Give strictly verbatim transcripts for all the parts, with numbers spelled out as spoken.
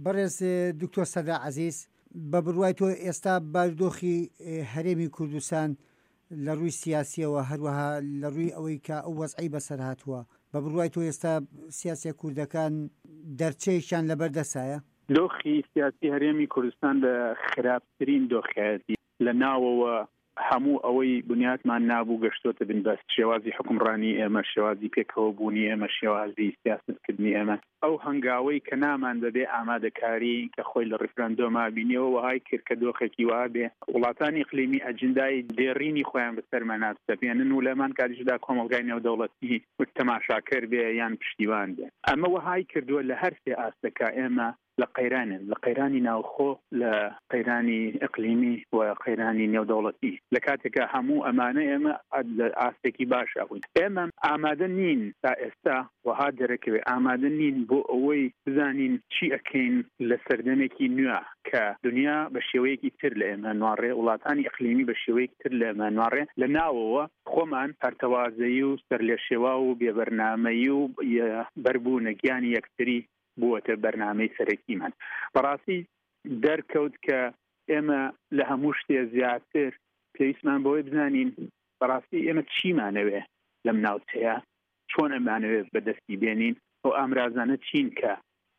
بەڕێز دکتۆر سەدا عەزیز، بە بڕوای تۆ ئێستا بارودۆخی هەرێمی کوردستان لە ڕووی سیاسیەوە هەروەها لە ڕووی ئەوەی کە ئەو وەزعی بەسەر هاتووە، بە بڕوای تۆ ئێستا سیاسیە کوردەکان دەرچەیەکیان لەبەردەسایە؟ دۆخی سیاسی هەرێمی کوردستان لە خراپترین دۆخایەتی لە ناوەوە هەموو ئەوەی بنیاتمان نابوو گەشتۆتە بنبەست، شێوازی حکومڕانی ئێمە، شێوازی پێکەوە بوونی ئێمە، شێوازی سیاستکردنی ئێمە، ئەو هەنگاوەی کە نامان بەبێ ئامادەکاری کە خۆی لە ڕیفرەندۆما بینیەوە وهای کرد کە دۆخێکی وا بێ وڵاتانی ئیقلیمی ئەجندای دێڕینی خۆیان بەسەرمانات دەبێنن و لەمان کاتیشدا کۆمەڵگای نێودەوڵەتی تەماشاکەر بێ یان پشتیوان بێ. ئەمە وهای کردووە لە هەر سێ ئاستەکە ئێمە لە قەیرانن، لە قەیرانی ناوخۆ، لە قەیرانی ئیقلیمی و قەیرانی نێودەوڵەتی. لە کاتێکە هەموو ئەمانە ئێمە ئاستێکی باشە بووین. ئێمە ئامادە نین تا ئێستا وها دەرەکەوێ ئامادە نین بۆ ئەوەی بزانین چی ئەکەین لە سەردەمێکی نوێ کە دنیا بە شێوەیەکی تر لە ئێمە نوێڕێ، وڵاتانی ئیقلیمی بە شێوەیەکی تر لە ئێمە نوێڕێ، لە ناوەوە خۆمان هەرتەوازەیی و سەر لێ شێوا و بێبەرنامەیی و بەربوونە گیانی یەکتری بووەتە بەرنامەی سەرەکیمان. بەڕاستی دەرکەوت کە ئێمە لە هەموو شتێ زیاتر پێویستمان بەوەی بزانین بەڕاستی ئێمە چیمانەوێ لەم ناوچەیە، چۆن ئەمانەوێت بەدەستی بێنین و ئامرازانە چین کە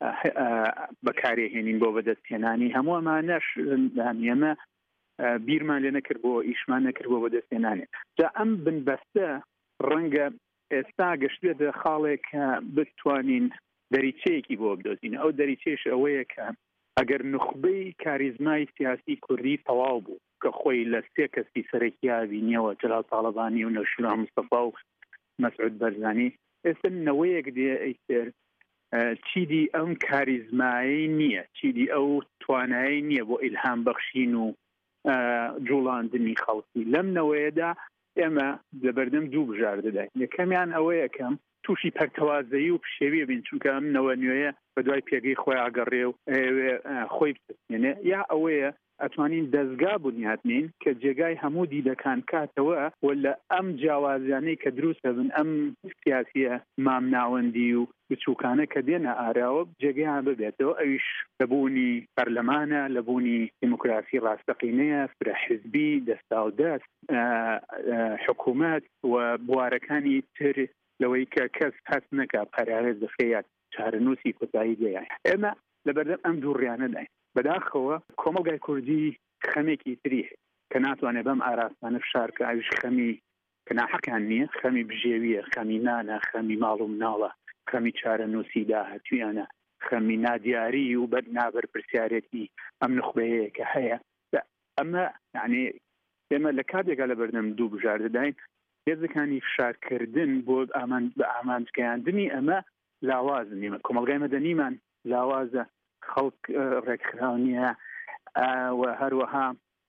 بەکارهێنین بۆ بەدەستهێنانی هەموو ئەمانەش ئێمە بیرمان لێ نەکرد بۆ ئیشمان نەکرد بۆ بەدەستهێنانێ. جا ئەم بنبەستە ڕەنگە ئێستا گەشتێتە خاڵێک کە بتوانین دەریچەیەکی بۆ بدۆزین. ئەو دەریچەیەش ئەوەیە کە ئەگەر نخبەی کاریزمای سیاسی کوردی تەواو بوو کە خۆی لە سێ کەسی سەرەکییا بینیەوە، جەلال تاڵەبانی و نەوشیروان مستەفا و مەسعود بەرزانی، ئێستا نەوەیەک دێ ئەیتر چیدی ئەم کاریزمایی نییە، چیدی ئەو توانایی نییە بۆ ئیلهام بەخشین و جوڵاندنی خەڵکی. لەم نەوەیەدا ئێمە لەبەردەم دوو بژار دەداین. یەکەمیان ئەوەیە کەم تووشی پەرتەوازەیی و پشێویە بین، چونکە ئەم نەوە نوێیە بە دوای پێگەی خۆی ئاگەڕێ و خۆی بتێنێ، یا ئەوەیە ئەتوانین دەستگا بنیاتنین کە جێگای هەموو دیدەکان کاتەوە و لە ئەم جیاوازیانەی کە دروستە بن، ئەم سیاسیە مامناوەندی و بچووکانە کە دێنە ئاراوە جێگەیان ببێتەوە. ئەویش لەبوونی پەرلەمانە، لەبوونی دیموکراسی ڕاستەقینەیە، فرەحیزبی، دەستا و دەست، حکوومەت و بوارەکانی تر لەوەی کە کەس هەست نەکا پەراوێز دەخەیە چارەنووسی کۆتایی دەیە. ئێمە لەبەردەم ئەم دووڕیانەداین. بەداخەوە کۆمەڵگای کوردی خەمێکی تری کە ناتوانێت بەم ئاراستانە فشارکە، ئەویش خەمی کە ناحەقیان نییە، خەمی بژێویە، خەمی نانە، خەمی ماڵ و مناڵە، خەمی چارەنووسی داهاتوویانە، خەمی نادیاری و بەر نابەرپرسیارەتی ئەم نخبەیەیە کە هەیە. ئەمە یعنی ئێمە لە کاتێکا لەبەردەم دوو بژار دەداین هێزەکانی فشارکردن بۆ بە ئامانجگەیاندنی ئەمە لاوازن. ئێمە کۆمەڵگای مەدەنیمان لاوازە، خەڵک ڕێکخراونیە و هەروەها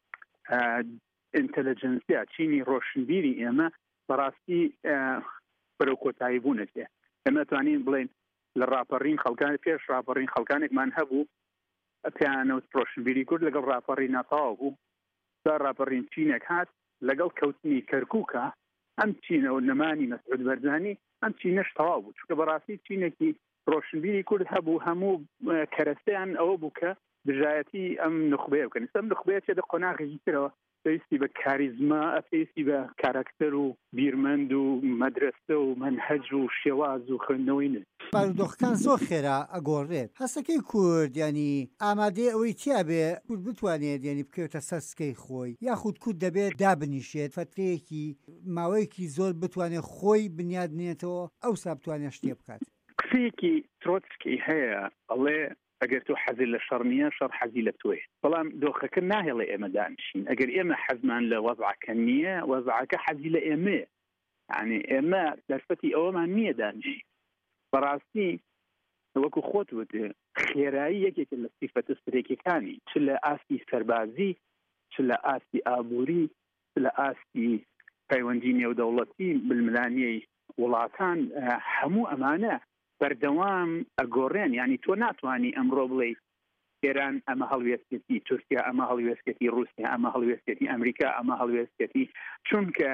ئینتەلیجەنسیا چینی ڕۆشنبیری ئێمە بەڕاستی بەرەو کۆتایی بوونەتێ. ئێمە توانین بڵێن لە ڕاپەڕین خەڵکان پێش ڕاپەڕین خەڵکانێکمان هەبوو پێیانەوت ڕۆشنبیری کورد لەگەڵ ڕاپەڕی ناتەواو بوو، تا ڕاپەڕین چینێک هات لەگەڵ کەوتنی کەرکووکە ئەم چینەوە نەمانی مەسعود بەرزانی ئەم چینەش تەواو بوو، چونکە بەڕاستی چینێکی ڕۆشنبیری کورد هەبوو هەموو کەرەستەیان ئەوە بوو کە دژایەتی ئەم نخبەیە بکەن. ئەم نخبەیە چێدە قۆناغێکی ترەوە، پێویستی بە کاریزما، پێویستی بە کاراکتەر و بیرمەند و مەدرسە و مەنهەج و شێواز و خوێندنەوەی نێت. بارودۆخەکان زۆر خێرا ئەگۆڕێت. هەستەکەی کورد ینی ئامادەی ئەوەی تیا بێ کورد بتوانێت ینی بکەوێتە سەسکەی خۆی، یاخود کورد دەبێت دابنیشێت فترەیەکی ماوەیەکی زۆر بتوانێت خۆی بنیادنێتەوە ئەوسا بتوانێت شتێ بکات. قسەیەکی ترۆتسکی هەیە ئەڵێ ئەگەر تۆ حەزی لە شەڕ نییە شەڕ حەزی لە تۆیە. بەڵام دۆخەکە ناهێڵێ ئێمە دانشین. ئەگەر ئێمە حەزمان لە وەزعەکە نییە، وەزعەکە حەزی لە ئێمەیە. یعنی ئێمە دەرفەتی ئەوەمان نییە دانشین. بەڕاستی وەکو خۆت وتێ خێرایی یەکێکە لە سیفەتە سرێکیەکانی، چ لە ئاستی سەربازی، چ لە ئاستی ئابووری، چ لە ئاستی پەیوەندی نێودەوڵەتی بلملانیەی وڵاتان، هەموو ئەمانە بەردەوام ئەگۆڕێن. ینی تۆ ناتوانانی ئەمڕۆ بڵێ ئێران ئەمە هەڵوێستێتی، تورکیا ئەمە هەڵوێستێتی، رووسیا ئەمە هەڵوێستێتی، ئەمریکا ئەمە هەڵوێستێتی، چونکە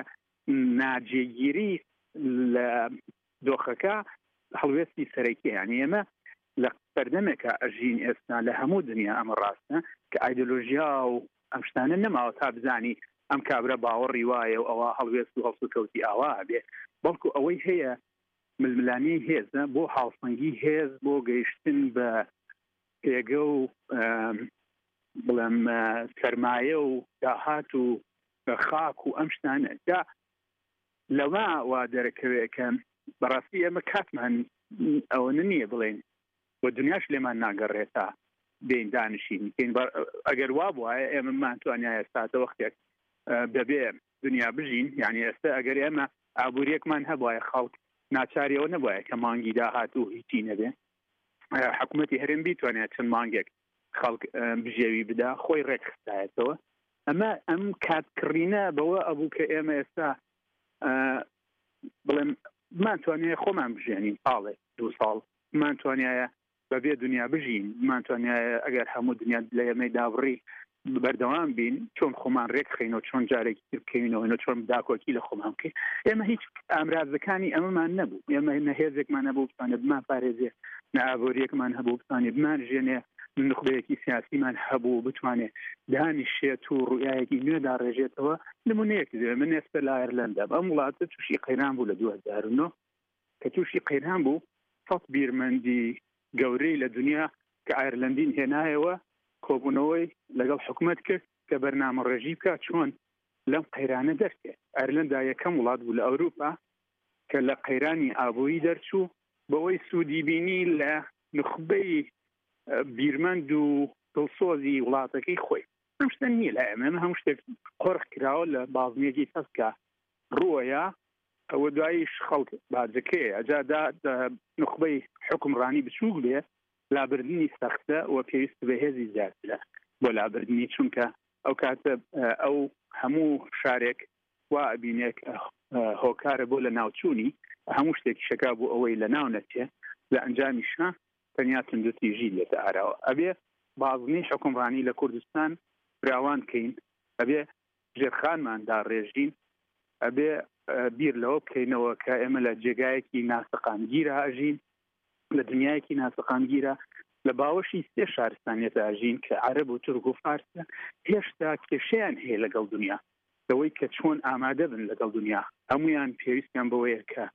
ناجێگیری لە دۆخەکە هەڵوێستی سەرەکی. یعنی ئێمە لە سەردەمێکە ئەژین ئێستا لە هەموو دنیا ئەمە ڕاستە کە ئایدۆلۆژیا و ئەم شتانە نەماوە تا بزانی ئەم کابرا باوەڕی وایە و ئەوە هەڵوێست و هەڵسو کەوتی ئاوا بێ بەڵکو ئەوەی هەیە ململانی هێزە بۆ هاوسەنگی هێز بۆ گەیشتن بە پێگە و بڵێم سەرمایە و داهات و خاک و ئەم شتانە دا لەوە وا دەرەکەوێت کە بەڕاستی ئەمە کاتمان ئەوە نییە بڵێن بۆ دنیاش لێمان ناگەڕێتە بین دانشین ئەگەر وا بواە ئێمە مانتوانیا ئێستاتە وەختێک بەبێ دنیا بژین یعنی ئێستا ئەگەر ئێمە ئابوووریەکمان هەبواە خەڵک ناچاریەوە نەبواە کە مانگی داهات و هیچی نەبێ حکوومەتی هەرێم بیتوانێت چەند مانگێک خەڵک بژێوی بدا خۆی ڕێکخستایەتەوە ئەمە ئەم کاتکڕینە بەوە ئەبوو کە ئێمە ئێستا بڵێم مانتوانێت خۆمان بژێنین پاڵێ دوو ساڵ مانتوانایە بەبێ دنیا بژین مانتوانایە ئەگەر هەموو دنیا لە ئێمەی دابڕی بەردەوام بین چۆن خۆمان ڕێکخینەوە چۆن جارێکی تر بکەینەوە چۆن داکۆکی لە خۆمان بکەین ئێمە هیچ ئامرازەکانی ئەمەمان نەبوو ئێمە نەهێزێکمان نەبوو بتوانێت بمان پارێزێ نەئابۆریەکمان هەبوو بتوانێت بمانژێنێ نخبەیەکی سیاسیمان هەبوو بتوانێت دانیشێت و ڕوایەکی نوێدا ڕێژێتەوە نمونەیەکی دێ من ئێستا لە ئایرلەندا ئەم وڵاتە تووشی قەیران بوو لە دوو هەزار و نۆ کە تووشی قەیران بوو سەد بیرمەندی گەورەی لە دنیا کە ئایرلەندین هێنایەوە کۆبوونەوەی لەگەڵ حکوومەت کرد کە بەرنامە ڕێژی بکە چۆن لەم قەیرانە دەرچێت ئایرلەندا یەکەم وڵات بوو لە ئەوروپا کە لە قەیرانی ئابووری دەرچوو بەوەی سوودی بینی لە نخبەی بیرمەند و دڵسۆزی وڵاتەکەی خۆی ئەم شتە نییە لە ئێمە هەموو شتێک قۆرخ کراوە لە بازمێکی فەسکە ڕووەیە ئەوە دواییش خەڵک باجەکەیە ئەجادا نخبەی حکومڕانی بچووک بێ لابردنی سەختە و پێویست بە هێزی زیاترە بۆ لابردنی چونکە ئەو کاتە ئەو هەموو شارێک وا ئەبینێک هۆکارە بۆ لە ناوچوونی هەموو شتێکی شەکا بۆ ئەوەی لە ناو نەچێ لە ئەنجامیشە تەنیا تندوتیژی لێتە ئاراوە ئەبێ بازنی حکومڕانی لە کوردستان فراوان بکەین ئەبێ ژێرخانماندا ڕێژین ئەبێ بیر لەوە بکەینەوە کە ئێمە لە جێگایەکی ناسەقامگیرە ئاژین لە دنیایەکی ناسەقامگیرە لە باوەشی سێ شارستانیەتە ئاژین کە عەرەب و تورک و فارسە هێشتا کێشەیان هەیە لەگەڵ دنیا لەوەی کە چۆن ئامادە بن لەگەڵ دنیا هەمویان پێویستیان بەوەیە کە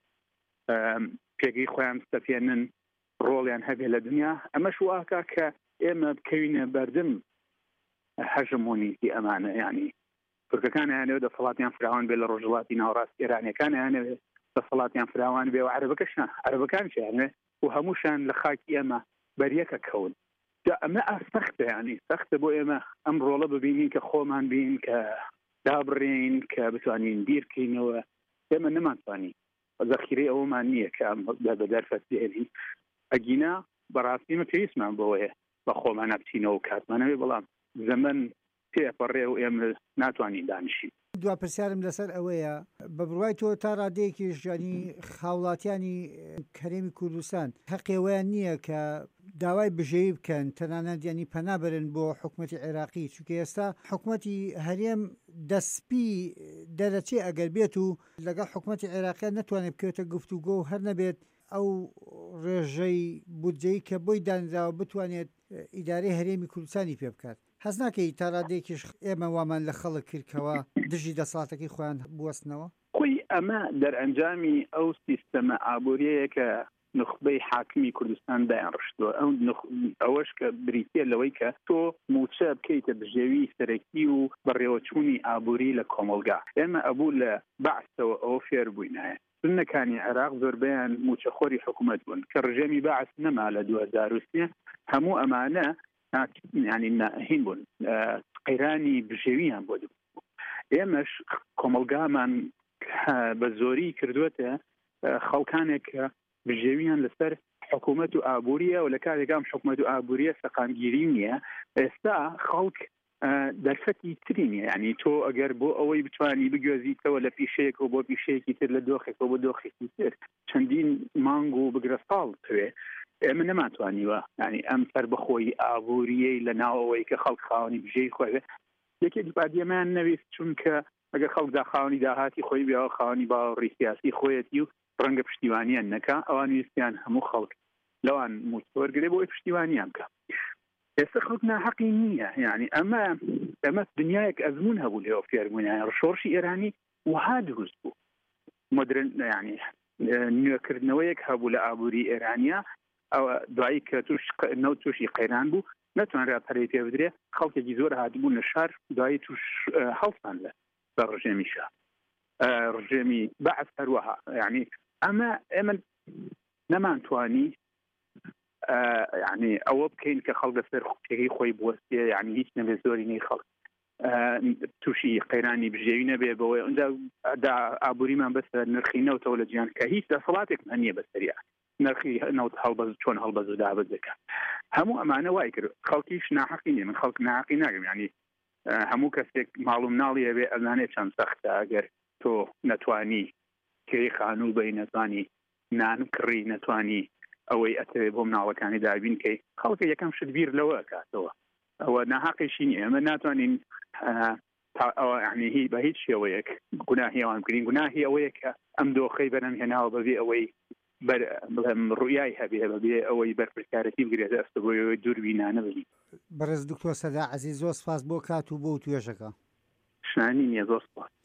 پێگەی خۆیان بستەپێنن ڕۆڵیان هەبێ لە دنیا ئەمەش واکە کە ئێمە بکەوینە بەردەم هەژمۆنیی ئەمانە ینی تورکەکان یانەوێت دەسەڵاتیان فراوان بێ لە ڕۆژهەڵاتی ناوەڕاست ئێرانیەکان یانەوێت دەسەڵاتیان فراوان بێ و عەرەبەکەشان عەرەبەکانشیانێ و هەمووشان لە خاکی ئێمە بەریەکە کەون ئەمە ئاسەختە ینی سەختە بۆ ئێمە ئەم ڕۆڵە ببینین کە خۆمان بین کە دابڕێین کە بتوانین بیرکەینەوە ئێمە نەمانتوانی زەخیرەی ئەوەمان نییە کە بە دەرفەت بێنین ئەگینا بەڕاستیمە پێویستمان بەوەیە بە خۆمان بچینەوە و کاتمانەوێ بەڵام زەمن پێپەڕێ و ئێمە ناتوانین دانیشین دوا پرسیارم لەسەر ئەوەیە بە بڕوای تۆ تا ڕادەیەکیش ینی خاوڵاتیانی هەرێمی کوردستان حەقێوەیان نییە کە داوای بژێوی بکەن تەنانەت ینی پەنابرن بۆ حکوومەتی عێراقی چونکە ئێستا حکوومەتی هەرێم دەستپی دەرەچێ ئەگەر بێت و لەگەڵ حکوومەتی عێراقیان نەتوانێت بکەوێتە گفتوگۆ و هەر نەبێت ئەو ڕێژەی بودجەی کە بۆی دانراوە بتوانێت ئیدارەی هەرێمی کوردستانی پێ بکات حەز ناکەی تا ڕادەیەکیش ئێمە وامان لە خەڵک کردکەوە دژی دەسەڵاتەکەی خۆیان بوەستنەوە خۆی ئەمە دەرئەنجامی ئەو سیستەمە ئابووریەیە کە نخبەی حاکمی کوردستان دایان ڕشتووە ئەو ئەوەش کە بریتە لەوەی کە تۆ موچە بکەیتە بژێوی سەرەکی و بەڕێوەچوونی ئابووری لە کۆمەلگا ئێمە ئەبوو لە بەعسەوە ئەوە فێر بووینایە سنەکانی عێراق زۆربیان موچەخۆری حکوومەت بوون کە ڕژێمی بەعس نەما لە دوو هەزار و سێ هەموو ئەمانە ینی ناهین بوون قەیرانی بژێویان بۆ دوو ئێمەش کۆمەلگامان بە زۆری کردوێتە خەڵکانێک کە بژێویان لەسەر حکوومەت و ئابووریە و لە کاتێکام حکوومەت و ئابووریە سەقامگیری نییە ئێستا خەڵک دەرفەتی ترینە ینی تۆ ئەگەر بۆ ئەوەی بتوانی بگوێزیتەوە لە پیشەیەک و بۆ پیشەیەکی تر لە دۆخێکەوە بۆ دۆخێکی تر چەندین مانگ و بگرە ساڵ توێ ئێمە نەماتوانیوە ینی ئەم سەربەخۆی ئابووریەی لە ناوەوەی کە خەڵک خاوەنی بژەی خۆی یەکێک بادیەمان نەویست چونکە ئەگەر خەڵکدا خاوەنی داهاتی خۆی بێەوە خاوەنی باوەڕی سیاسی خۆیەتی و ڕەنگە پشتیوانیان نەکا ئەوان ویستیان هەموو خەڵک لەوان موتۆرگرێ بۆی پشتیوانیان بکە. ئێستا خەڵک ناحەقی نییە، یعنی ئەمە ئەمە دنیایەک ئەزمون هەبوو لێەوە فێربوونیان ڕشۆڕشی ئێرانی وها دروست بوو مدرن، ینی نوێکردنەوەیەک هەبوو لە ئابووری ئێرانیا ئەوە دوایی کە توش نەوت تووشی قەیران بوو نەتوانرا پەرەی پێ بدرێ، خەڵکێکی زۆر هاتبوو لە شار دوایی توش هەڵسان لە بە ڕژێمیشە ڕژێمی بەعەس هەروەها. یعنی ئەمە ئێمە نەمانتوانی یعنی ئەوە بکەین کە خەڵک لەسەر خوتێکی خۆی بوەستێ، یعنی هیچ نەبێ زۆری نەی خەڵک تووشی قەیرانی بژێوی نەبێ بەوەی ئەنجا ئابووریمان بەسە نرخی نەوتەوە لە جیان کە هیچ دەسەڵاتێک هەنیە بەسەریا نرخی نەوت هەڵبەز چۆن هەڵبەز و دابەز دەکات. هەموو ئەمانە وای کرد، خەڵکیش ناحەقی نیە، من خەڵک ناحەقی ناگەم، یعنی هەموو کەسێک ماڵ و مناڵی هەبێ ئەزانێت چەند سەختە ئەگەر تۆ نەتوانی کێی خانوو بەی، نەتوانی نان کڕی، نەتوانی ئەوەی ئەتەوێ بۆ مناڵەکانی دابین کەی خەڵکە یەکەم شت بیر لەوە کاتەوە، ئەوە ناحەقیشی نیە. ئەمە ناتوانین ئەوە یعنی هی بە هیچ شێوەیەک گوناهی ئەوان بکرین. گوناهی ئەوەیە کە ئەم دۆخەی بەرەم هێناوە بەبێ ئەوەی ڕویای هەبێ بەبێ ئەوەی بەرپرسیارەتی بگرێت ئەستە بۆی دووربینانە ببین. بەڕێز دکتۆر سەدا عەزیز زۆر سپاس بۆ کات و بۆ توێژەکە. شانی نییە، زۆر